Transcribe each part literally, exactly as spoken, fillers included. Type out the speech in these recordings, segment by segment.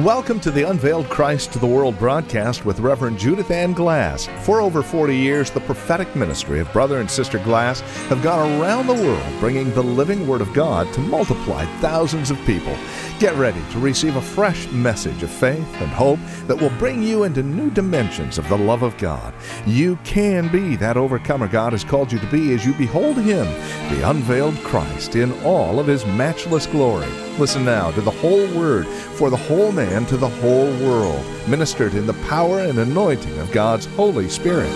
Welcome to the Unveiled Christ to the World broadcast with Reverend Judith Ann Glass. For over forty years, the prophetic ministry of Brother and Sister Glass have gone around the world bringing the living Word of God to multiply thousands of people. Get ready to receive a fresh message of faith and hope that will bring you into new dimensions of the love of God. You can be that overcomer God has called you to be as you behold Him, the unveiled Christ, in all of His matchless glory. Listen now to the whole Word for the whole man to the whole world, ministered in the power and anointing of God's Holy Spirit.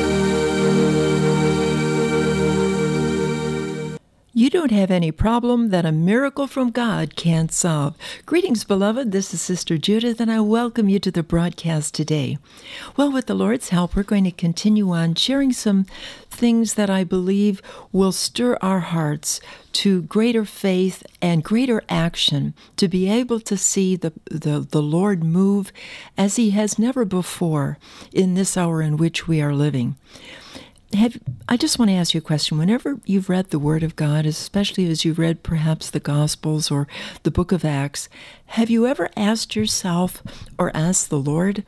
You don't have any problem that a miracle from God can't solve. Greetings, beloved. This is Sister Judith, and I welcome you to the broadcast today. Well, with the Lord's help, we're going to continue on sharing some things that I believe will stir our hearts to greater faith and greater action, to be able to see the, the, the Lord move as He has never before in this hour in which we are living. Have, I just want to ask you a question. Whenever you've read the Word of God, especially as you've read perhaps the Gospels or the book of Acts, have you ever asked yourself or asked the Lord,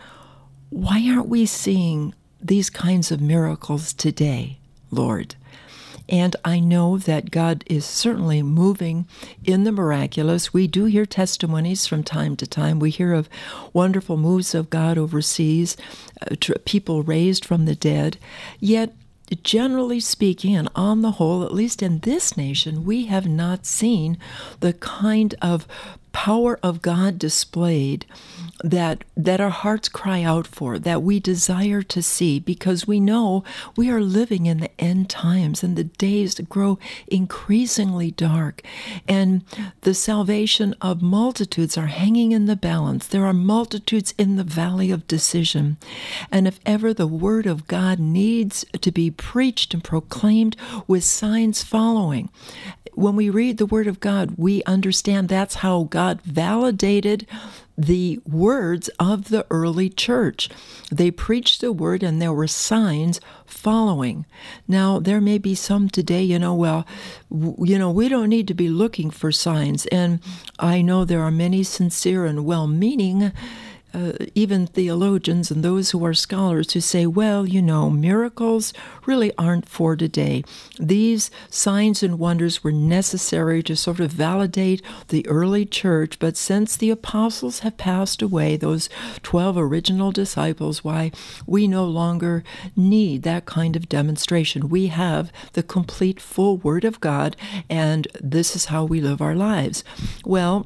why aren't we seeing these kinds of miracles today, Lord? And I know that God is certainly moving in the miraculous. We do hear testimonies from time to time. We hear of wonderful moves of God overseas, uh, tr- people raised from the dead. Yet, generally speaking, and on the whole, at least in this nation, we have not seen the kind of power of God displayed that that our hearts cry out for, that we desire to see, because we know we are living in the end times and the days grow increasingly dark, and the salvation of multitudes are hanging in the balance. There are multitudes in the valley of decision, and if ever the Word of God needs to be preached and proclaimed with signs following, when we read the Word of God, we understand that's how God validated the words of the early church. They preached the Word and there were signs following. Now, there may be some today, you know, well, w- you know, we don't need to be looking for signs. And I know there are many sincere and well-meaning Uh, even theologians and those who are scholars who say, well, you know, miracles really aren't for today. These signs and wonders were necessary to sort of validate the early church, but since the apostles have passed away, those twelve original disciples, why, we no longer need that kind of demonstration. We have the complete full Word of God, and this is how we live our lives. Well,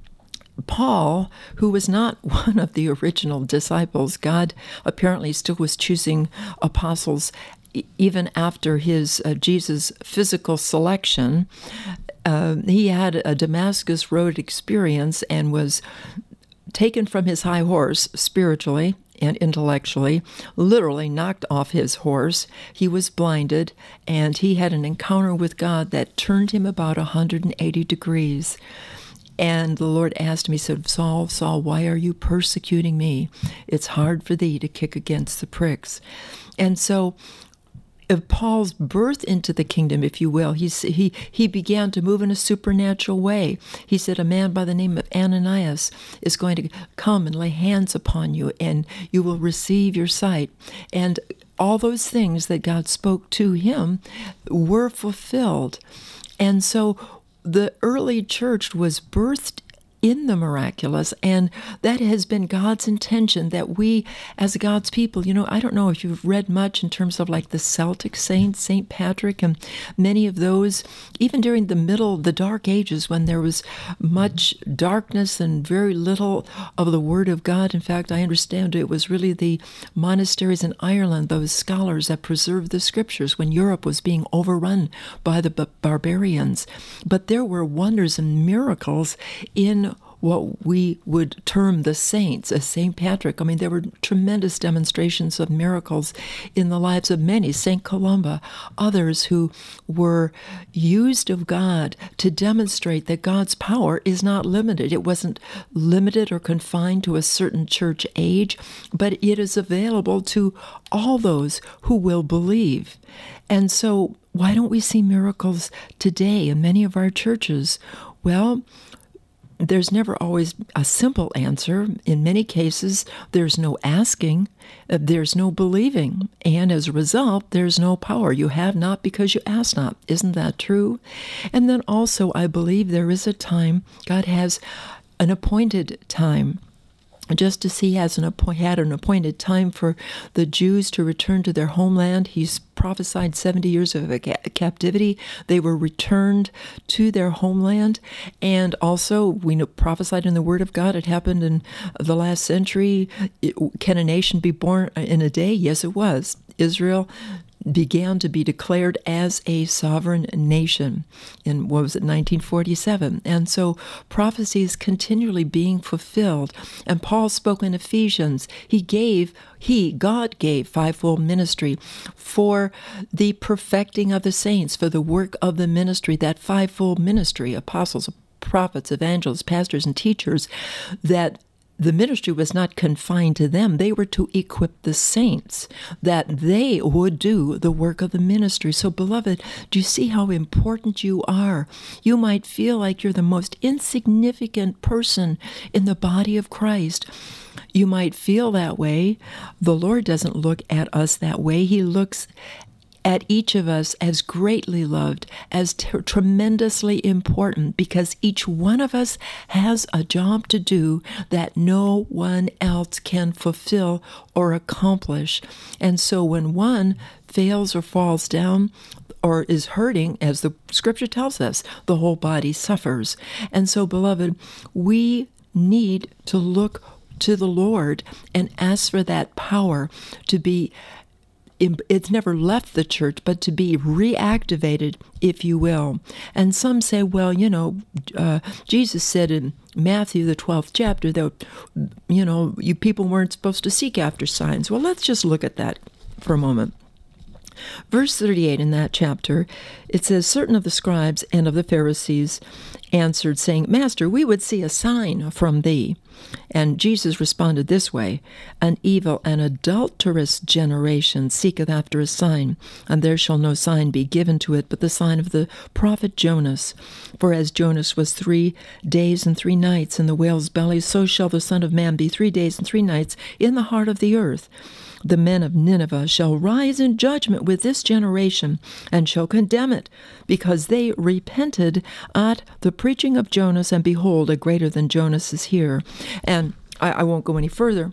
Paul, who was not one of the original disciples, God apparently still was choosing apostles e- even after his uh, Jesus' physical selection. Uh, he had a Damascus Road experience and was taken from his high horse spiritually and intellectually, literally knocked off his horse. He was blinded, and he had an encounter with God that turned him about one hundred eighty degrees. And the Lord asked me, he said, Saul, Saul, why are you persecuting me? It's hard for thee to kick against the pricks. And so of Paul's birth into the kingdom, if you will, he, he, he began to move in a supernatural way. He said, a man by the name of Ananias is going to come and lay hands upon you, and you will receive your sight. And all those things that God spoke to him were fulfilled. And so the early church was birthed in the miraculous, and that has been God's intention, that we as God's people, you know, I don't know if you've read much in terms of like the Celtic saints, Saint Patrick, and many of those, even during the middle, the dark ages when there was much darkness and very little of the Word of God. In fact, I understand it was really the monasteries in Ireland, those scholars that preserved the scriptures when Europe was being overrun by the b- barbarians. But there were wonders and miracles in what we would term the saints, as Saint Patrick. I mean, there were tremendous demonstrations of miracles in the lives of many, Saint Columba, others who were used of God to demonstrate that God's power is not limited. It wasn't limited or confined to a certain church age, but it is available to all those who will believe. And so why don't we see miracles today in many of our churches? Well, there's never always a simple answer. In many cases, there's no asking, uh, there's no believing, and as a result, there's no power. You have not because you ask not. Isn't that true? And then also, I believe there is a time, God has an appointed time. Just as he has an appoint, had an appointed time for the Jews to return to their homeland, he's prophesied seventy years of a ca- captivity. They were returned to their homeland. And also, we know, prophesied in the Word of God, it happened in the last century. It, can a nation be born in a day? Yes, it was. Israel began to be declared as a sovereign nation in, what was it, nineteen forty-seven. And so prophecy is continually being fulfilled. And Paul spoke in Ephesians. He gave, he, God gave fivefold ministry for the perfecting of the saints, for the work of the ministry, that fivefold ministry, apostles, prophets, evangelists, pastors, and teachers, that the ministry was not confined to them. They were to equip the saints, that they would do the work of the ministry. So, beloved, do you see how important you are? You might feel like you're the most insignificant person in the body of Christ. You might feel that way. The Lord doesn't look at us that way. He looks at each of us as greatly loved, as t- tremendously important, because each one of us has a job to do that no one else can fulfill or accomplish. And so when one fails or falls down or is hurting, as the scripture tells us, the whole body suffers. And so, beloved, we need to look to the Lord and ask for that power to be, it's never left the church, but to be reactivated, if you will. And some say, well, you know, uh, Jesus said in Matthew, the twelfth chapter, that, you know, you people weren't supposed to seek after signs. Well, let's just look at that for a moment. Verse thirty-eight in that chapter, it says, certain of the scribes and of the Pharisees answered, saying, Master, we would see a sign from thee. And Jesus responded this way, an evil and adulterous generation seeketh after a sign, and there shall no sign be given to it but the sign of the prophet Jonas. For as Jonas was three days and three nights in the whale's belly, so shall the Son of Man be three days and three nights in the heart of the earth. The men of Nineveh shall rise in judgment with this generation, and shall condemn it, because they repented at the preaching of Jonas, and behold, a greater than Jonas is here. And I, I won't go any further.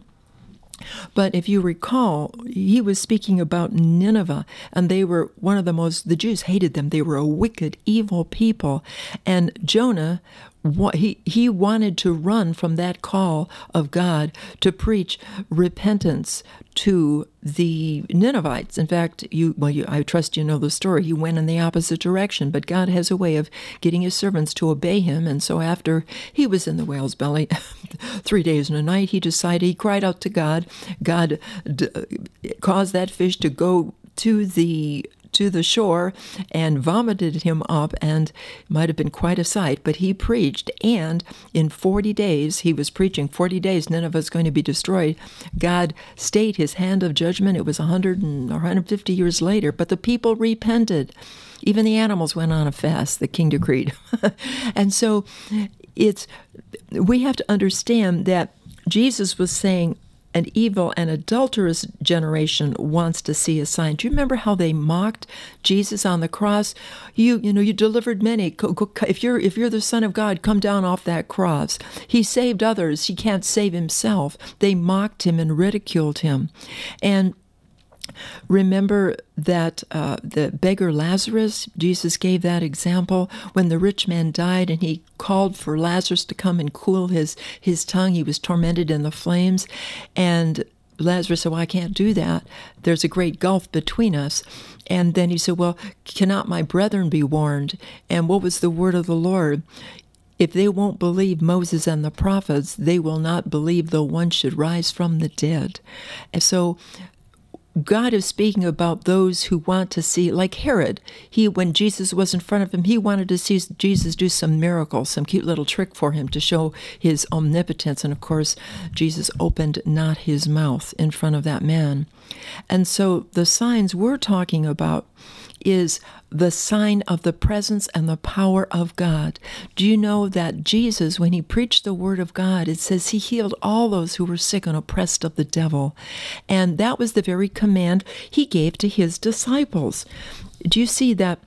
But if you recall, he was speaking about Nineveh, and they were one of the most, the Jews hated them. They were a wicked, evil people. And Jonah, he, he wanted to run from that call of God to preach repentance to the Ninevites. In fact, you well, you, I trust you know the story. He went in the opposite direction, but God has a way of getting his servants to obey him. And so after he was in the whale's belly three days and a night, he decided, he cried out to God. God d- caused that fish to go to the to the shore and vomited him up, and it might have been quite a sight, but he preached, and in forty days, he was preaching, forty days, Nineveh is going to be destroyed. God stayed his hand of judgment. It was one hundred or one hundred fifty years later, but the people repented. Even the animals went on a fast, the king decreed. And so it's, we have to understand that Jesus was saying, an evil and adulterous generation wants to see a sign. Do you remember how they mocked Jesus on the cross? You, you know, you delivered many. If you're, if you're the Son of God, come down off that cross. He saved others. He can't save himself. They mocked him and ridiculed him. And remember that uh, the beggar Lazarus, Jesus gave that example when the rich man died and he called for Lazarus to come and cool his, his tongue. He was tormented in the flames. And Lazarus said, well, I can't do that. There's a great gulf between us. And then he said, well, cannot my brethren be warned? And what was the word of the Lord? If they won't believe Moses and the prophets, they will not believe though one should rise from the dead. And so God is speaking about those who want to see, like Herod. He, when Jesus was in front of him, he wanted to see Jesus do some miracle, some cute little trick for him to show his omnipotence. And of course, Jesus opened not his mouth in front of that man. And so the signs we're talking about is the sign of the presence and the power of God. Do you know that Jesus, when he preached the word of God, it says he healed all those who were sick and oppressed of the devil. And that was the very command he gave to his disciples. Do you see that?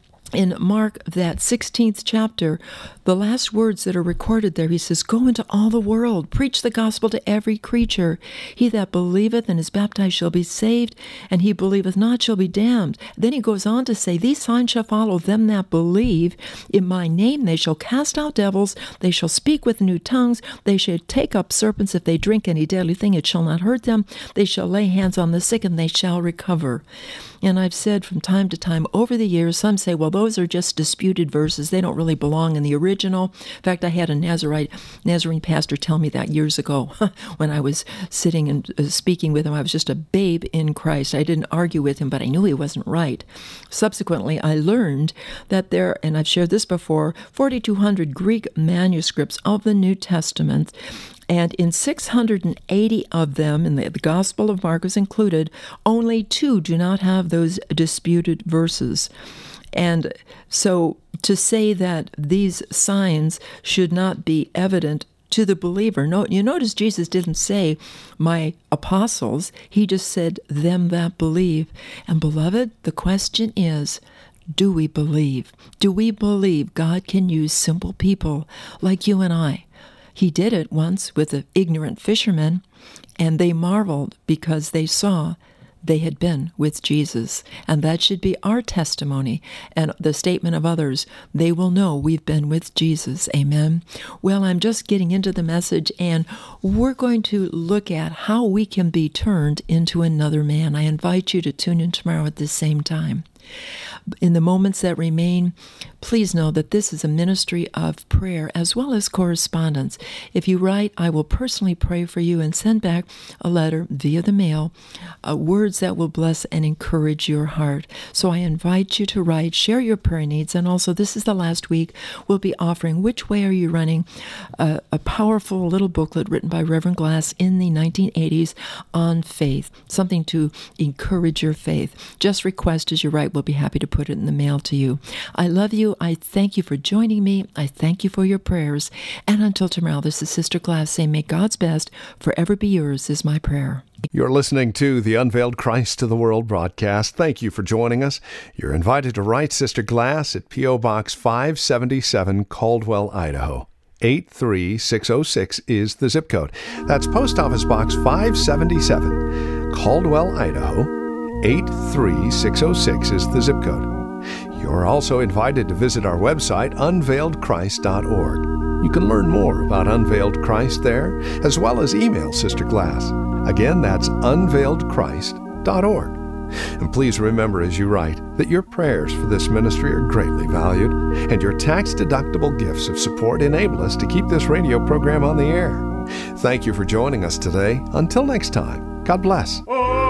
In Mark, that sixteenth chapter, the last words that are recorded there, he says, "Go into all the world, preach the gospel to every creature. He that believeth and is baptized shall be saved, and he believeth not shall be damned." Then he goes on to say, "These signs shall follow them that believe. In my name they shall cast out devils, they shall speak with new tongues, they shall take up serpents. If they drink any deadly thing, it shall not hurt them. They shall lay hands on the sick, and they shall recover." And I've said from time to time over the years, some say, well, those are just disputed verses. They don't really belong in the original. In fact, I had a Nazarite, Nazarene pastor tell me that years ago when I was sitting and uh, speaking with him. I was just a babe in Christ. I didn't argue with him, but I knew he wasn't right. Subsequently, I learned that there, and I've shared this before, forty-two hundred Greek manuscripts of the New Testament. And in six hundred eighty of them, and the, the Gospel of Mark is included, only two do not have those disputed verses. And so to say that these signs should not be evident to the believer, no, you notice Jesus didn't say, my apostles, he just said, them that believe. And beloved, the question is, do we believe? Do we believe God can use simple people like you and I? He did it once with the ignorant fishermen, and they marveled because they saw they had been with Jesus. And that should be our testimony and the statement of others. They will know we've been with Jesus. Amen. Well, I'm just getting into the message, and we're going to look at how we can be turned into another man. I invite you to tune in tomorrow at the same time. In the moments that remain, please know that this is a ministry of prayer as well as correspondence. If you write, I will personally pray for you and send back a letter via the mail, uh, words that will bless and encourage your heart. So I invite you to write, share your prayer needs, and also this is the last week we'll be offering Which Way Are You Running? Uh, a powerful little booklet written by Reverend Glass in the nineteen eighties on faith, something to encourage your faith. Just request as you write. We'll be happy to put it in the mail to you. I love you. I thank you for joining me. I thank you for your prayers. And until tomorrow, this is Sister Glass saying, may God's best forever be yours is my prayer. You're listening to the Unveiled Christ to the World broadcast. Thank you for joining us. You're invited to write Sister Glass at P O. Box five seventy-seven, Caldwell, Idaho. eight three six oh six is the zip code. That's Post Office Box five seventy-seven, Caldwell, Idaho. eight three six oh six is the zip code. You're also invited to visit our website, unveiled christ dot org. You can learn more about Unveiled Christ there, as well as email Sister Glass. Again, that's unveiled christ dot org. And please remember as you write that your prayers for this ministry are greatly valued, and your tax-deductible gifts of support enable us to keep this radio program on the air. Thank you for joining us today. Until next time, God bless.